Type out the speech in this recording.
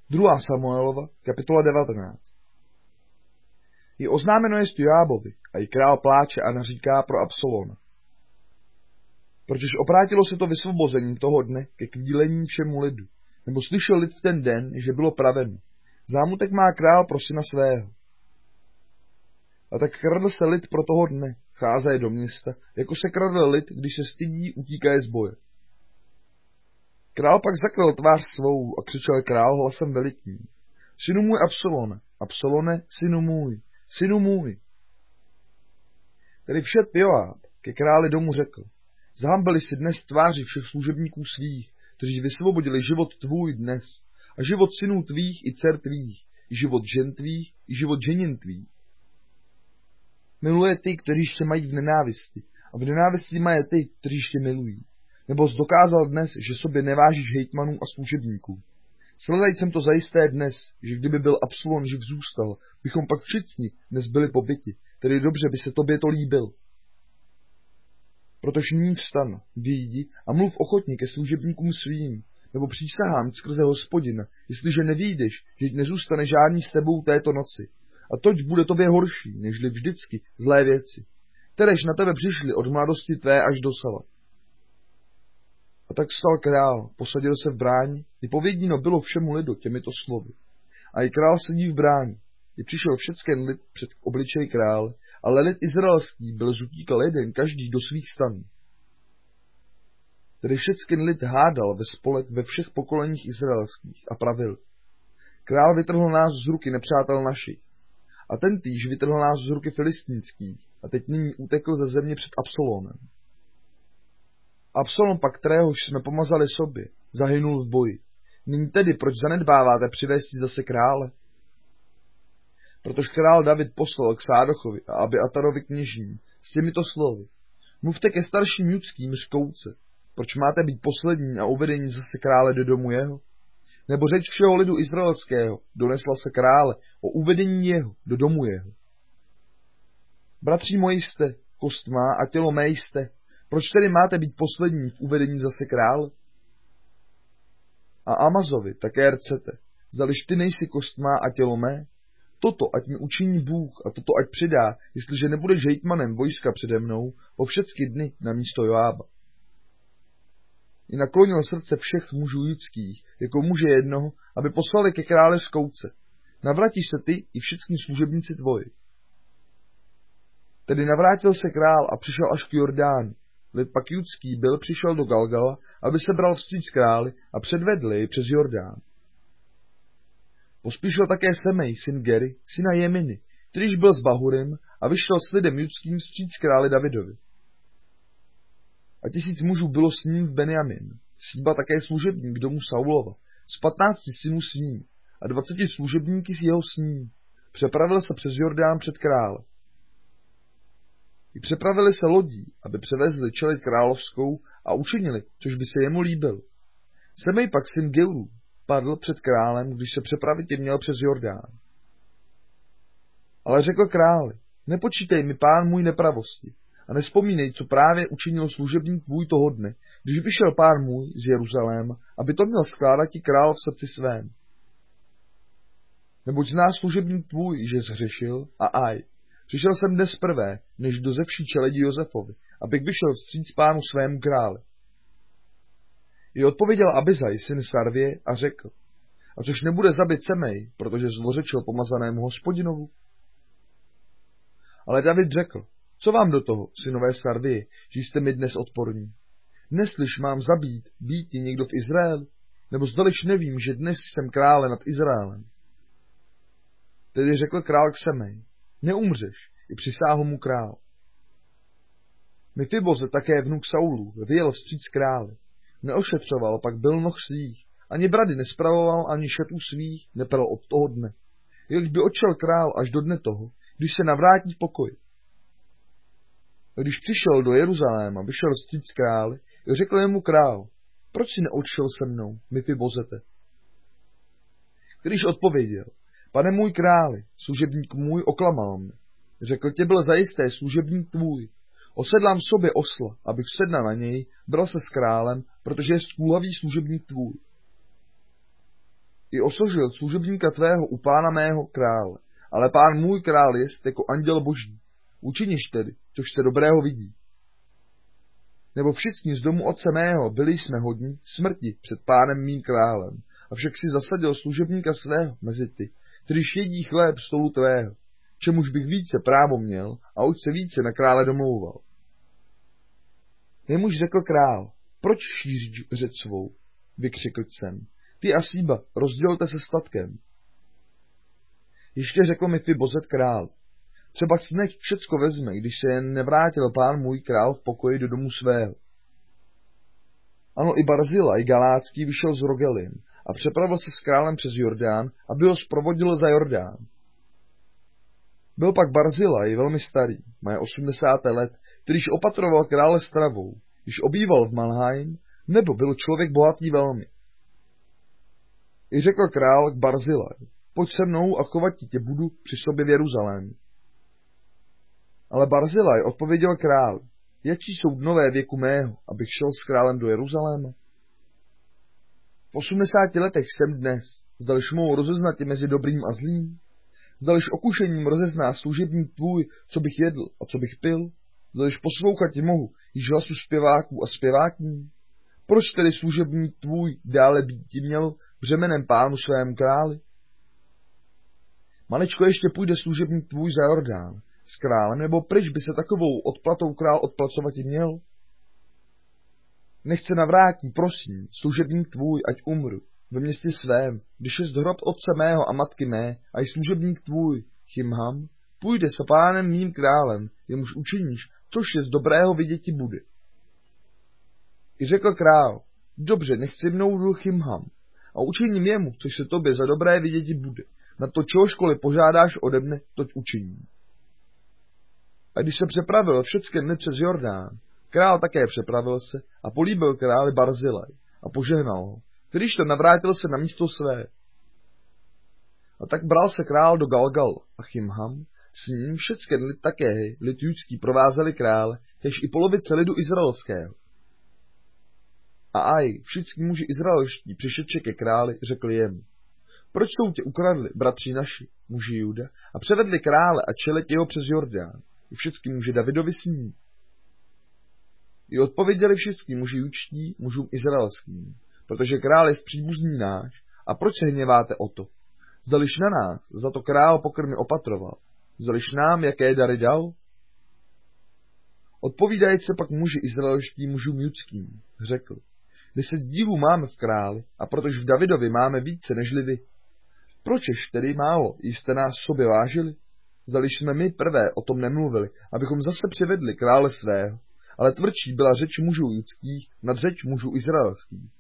2. Samuelova, kapitola 19. Je oznámeno jest Joábovi a i král pláče a naříká pro Absalona. Protože obrátilo se to vysvobozením toho dne ke kvílení všemu lidu, nebo slyšel lid v ten den, že bylo praveno. Zámutek má král pro syna svého. A tak kradl se lid pro toho dne, cházaje do města, jako se kradl lid, když se stydí, utíkaje z boje. Král pak zakryl tvář svou a křičel král hlasem velikým. Synu můj Absalone, Absalone, synu můj, synu můj. Tedy všet Joáb ke králi domu řekl. Zahambili si dnes tváři všech služebníků svých, kteří vysvobodili život tvůj dnes, a život synů tvých i dcer tvých, i život žen tvých, i život ženin tvých. Miluje ty, kteří tě mají v nenávisti, a v nenávisti mají ty, kteří tě milují. Nebo jsi dokázal dnes, že sobě nevážíš hejtmanů a služebníků. Sledaj jsem to zajisté dnes, že kdyby byl Absalon živ zůstal, bychom pak všichni dnes byli pobiti, tedy dobře by se tobě to líbil. Protož nyní vstan, vyjdi a mluv ochotně ke služebníkům svým, nebo přísahám skrze Hospodina, jestliže nevyjdeš, že nezůstane žádný s tebou této noci. A toť bude tobě horší, nežli vždycky zlé věci, kteréž na tebe přišly od mladosti tvé až dosava. A tak vstal král, posadil se v bráni, i povědíno bylo všemu lidu těmito slovy. A i král sedí v bráni, i přišel všecken lid před obličej krále, ale lid izraelský byl zutíkal jeden každý do svých stanů. Tedy všecken lid hádal ve spolek ve všech pokoleních izraelských a pravil. Král vytrhl nás z ruky nepřátel našich. A tentýž vytrhl nás z ruky filistínských a teď nyní utekl ze země před Absalonem. Absalom pak, kteréhož jsme pomazali sobě, zahynul v boji. Nyní tedy proč zanedbáváte přivést zase krále? Protože král David poslal k Sádochovi a Abiatarovi kněžím s těmito slovy. Mluvte ke starším judským zkouce, proč máte být poslední a uvedení zase krále do domu jeho? Nebo řeč všeho lidu izraelského donesla se krále o uvedení jeho do domu jeho. Bratří moji jste, kost má a tělo mé jste, proč tedy máte být poslední v uvedení zase krále? A Amazovi také rcete, zdališ ty nejsi kost má a tělo mé? Toto ať mi učiní Bůh a toto ať přidá, jestliže nebudeš hejtmanem vojska přede mnou po všechny dny na místo Joába. I naklonil srdce všech mužů judských, jako muže jednoho, aby poslali ke králi zkouce. Navratíš se ty i všichni služebníci tvoji. Tedy navrátil se král a přišel až k Jordánu. Lid pak judský přišel do Galgala, aby se bral vstříc králi a předvedl jej přes Jordán. Pospíšil také Semej, syn Gery, syna Jeminy, kterýž byl s Bahurim a vyšel s lidem judským vstříc králi Davidovi. A 1000 mužů bylo s ním v Benjamin, Síba také služebník domu Saulova, s 15 synů s ním a 20 služebníky s jeho sním. Přepravil se přes Jordán před krále. I přepravili se lodí, aby převezli čeleď královskou a učinili, což by se jemu líbil. Semej pak syn Geuru padl před králem, když se přepravit měl přes Jordán. Ale řekl králi, nepočítej mi pán můj nepravosti a nespomínej, co právě učinil služebník tvůj toho dne, když vyšel pán můj z Jeruzaléma, aby to měl skládat ti král v srdci svém. Neboť zná služebník tvůj, že zhřešil a aj. Přišel jsem dnes prvé, než do ze vší čeledi Josefovi, abych vyšel vstříc pánu svému králi. I odpověděl Abizaj, syn Sarvie, a řekl, a což nebude zabit Semej, protože zlořečil pomazanému Hospodinovu? Ale David řekl, co vám do toho, synové Sarvie, že jste mi dnes odporní? Neslyš mám zabít, býti někdo v Izraeli? Nebo zdališ nevím, že dnes jsem krále nad Izraelem? Tedy řekl král k Semej, neumřeš, i přisáhl mu král. Mefiboset také vnuk Saulův vyjel vstříc králi. Neošetřoval pak byl noh svých, ani brady nespravoval, ani šatů svých nepral od toho dne. Jak by odšel král až do dne toho, když se navrátí v pokoji. A když přišel do Jeruzaléma, vyšel vstříc králi, řekl jemu král, proč si neodšel se mnou, Mefibosete? Když odpověděl, pane můj králi, služebník můj oklamal mne. Řekl, tě byl zajisté služebník tvůj. Osedlám sobě osla, abych sedna na něj, bral se s králem, protože je skůlavý služebník tvůj. I osožil služebníka tvého u pána mého krále, ale pán můj král jest jako anděl boží. Učiniš tedy, což se dobrého vidí. Nebo všichni z domu otce mého byli jsme hodní smrti před pánem mým králem, avšak si zasadil služebníka svého mezi ty, kteříž jedí chléb stolu tvého, čemuž bych více právo měl a oč se více na krále domlouval. Jemuž řekl král, proč šíříš řeč svou, vykřikl jsem, ty a Síba, rozdělte se statkem. Ještě řekl mi Fibozet král, třeba nech všecko vezme, když se jen nevrátil pán můj král v pokoji do domu svého. Ano, i Barzilaj Galácký vyšel z Rogelim a přepravil se s králem přes Jordán, aby ho zprovodil za Jordán. Byl pak Barzilaj velmi starý, má 80 let, kterýž opatroval krále stravou, když obýval v Malhaim, nebo byl člověk bohatý velmi. I řekl král k Barzilaj, pojď se mnou a chovat tě budu při sobě v Jeruzalému. Ale Barzilaj odpověděl král, jaký jsou dnové věku mého, abych šel s králem do Jeruzaléma? V 80 letech jsem dnes, zdališ mohu rozeznat mezi dobrým a zlým? Zdališ okušením rozezná služebník tvůj, co bych jedl a co bych pil? Zdališ poslouchat mohu již hlasu zpěváků a zpěvákní? Proč tedy služebník tvůj dále být měl břemenem pánu svému králi? Maličko ještě půjde služebník tvůj za Jordán s králem, nebo pryč by se takovou odplatou král odplacovat měl? Nechce navrátí, prosím, služebník tvůj, ať umru ve městě svém, když je hrob otce mého a matky mé, a i služebník tvůj, Chimham, půjde s pánem mým králem, jemuž učiníš, což je z dobrého viděti bude. I řekl král, dobře, nechci mnou jdu Chimham, a učiním jemu, což se tobě za dobré viděti bude. Na to čehožkoliv požádáš ode mne, toť učiním. A když se přepravil všecké dny přes Jordán, král také přepravil se a políbil králi Barzilaj a požehnal ho, kterýž to navrátil se na místo své. A tak bral se král do Galgal a Chimham, s ním všecké dny také lid judský provázeli krále, kež i polovice lidu izraelského. A aj, všichni muži izraelští přišedši ke králi, řekli jemu, proč jsou tě ukradli, bratři naši, muži Juda, a převedli krále a čelit jeho přes Jordán, i všichni muži Davidovi s ním? I odpověděli všichni muži judští mužům izraelským, protože král je příbuzný náš, a proč se hněváte o to? Zdališ na nás, za to král pokrmy opatroval, zdališ nám, jaké dary dal? Odpovídajíc se pak muži izraelští mužům judským, řekl, 10 dílů máme v králi, a protože v Davidovi máme více nežli vy. Pročež tedy málo jste nás sobě vážili? Zdališ jsme my prvé o tom nemluvili, abychom zase přivedli krále svého, ale tvrdší byla řeč mužů judských nad řeč mužů izraelských.